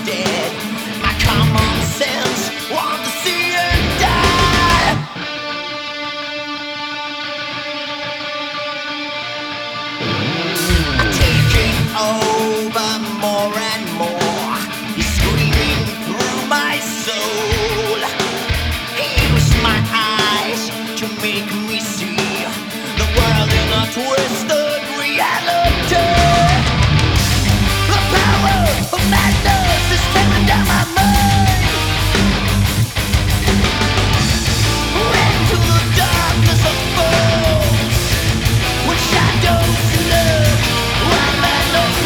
dead. My common sense want to see her die. I'm taking over more and more. He's screaming through my soul. Use my eyes to make me see the world in a twisted reality. The power of madness is tearing down my mind. Into the darkness of fools, when shadows lurk, while madness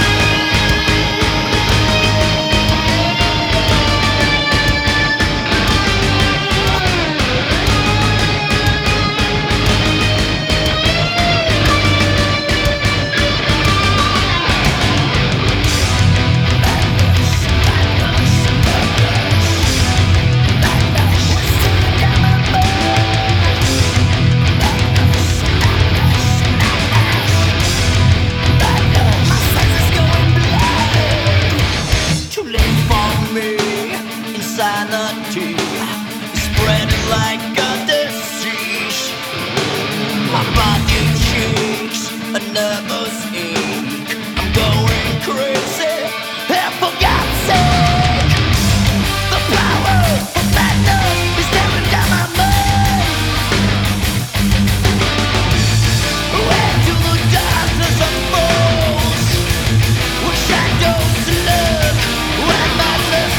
insanity spreading like a disease. My body shakes, a nervous ache. I'm going crazy, and for God's sake, the power of madness is tearing down my mind. Into the darkness of fools, where shadows lurk, where madness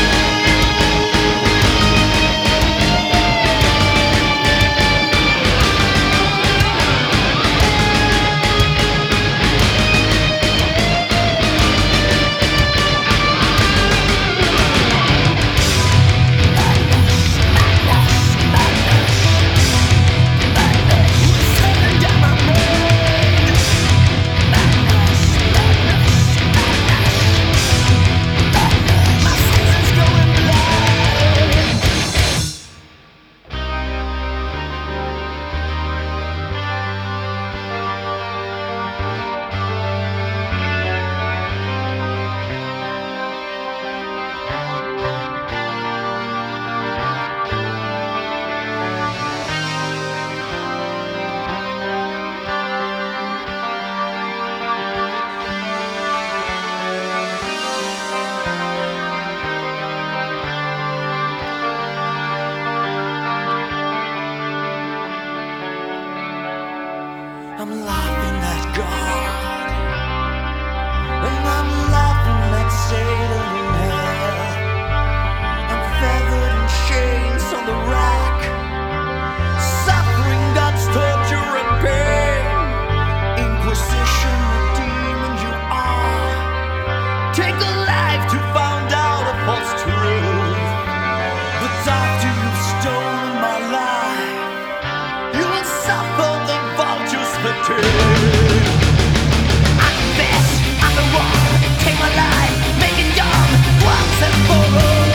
I'm laughing at God, and I'm laughing at Satan in hell. I'm feathered in chains on the rack, suffering God's torture and pain. Inquisition, the demon you are. Take a life to find out a false truth. But after you've stolen my life, you will suffer the vulture's fatigue. I confess, I'm the one. Take my life, make it dumb once and for all.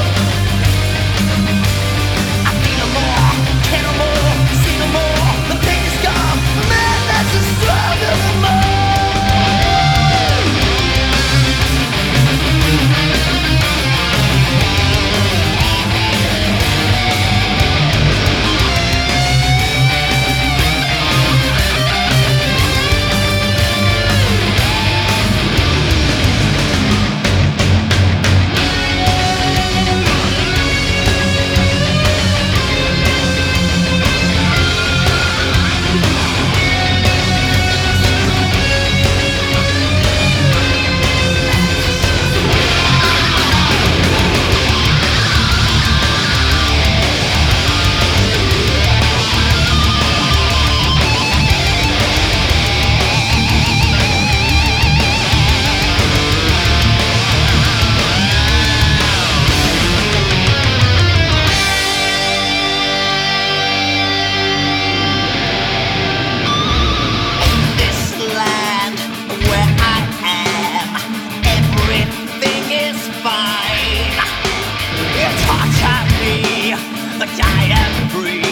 I feel no more, care no more, see no more. The pain is gone, madness is stronger than more. Fine. You torture me, but I am free.